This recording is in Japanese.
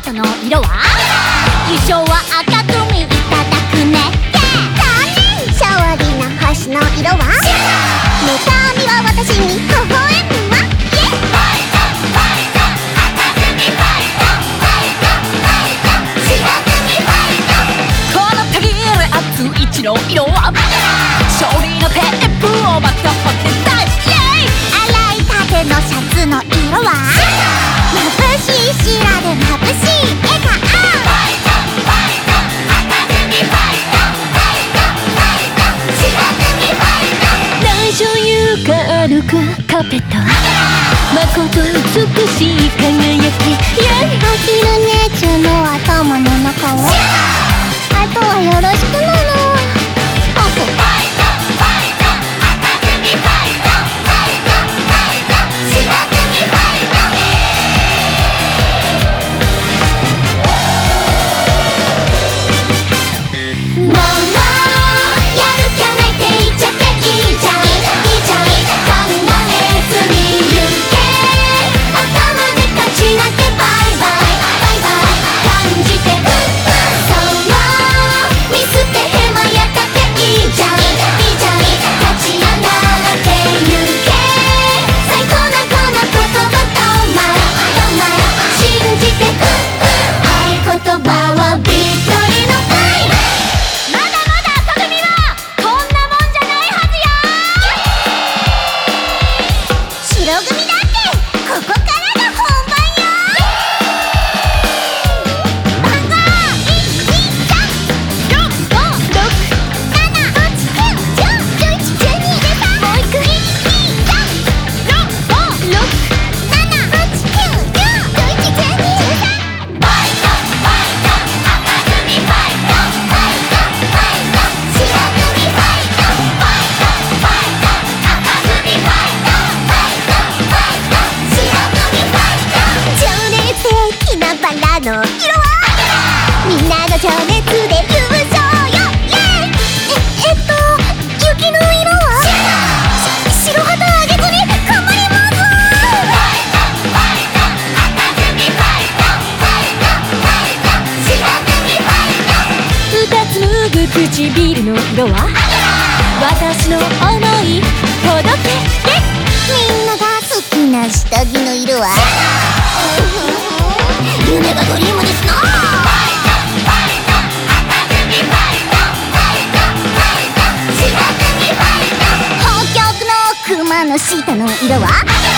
トの色は優勝は赤組いただくね。 勝利の星の色は女神は私に微笑むわ。 このたぎる熱い血の色は勝利のテープをまとってたい。 洗いたてのシャツの色は眩しい白で眩しい笑顔。 内緒床歩くカーペットまこと美しい輝き。 アヒル姉ちゃんの頭の中はあとはよろしくなの。の色はみんなの情熱で優勝よ。雪の色は白旗あげずに頑張ります。 二つ脱ぐ唇の色は私の想い届け。 みんなが好きな下着の色は夢がドリームですな。北極の熊の下の色は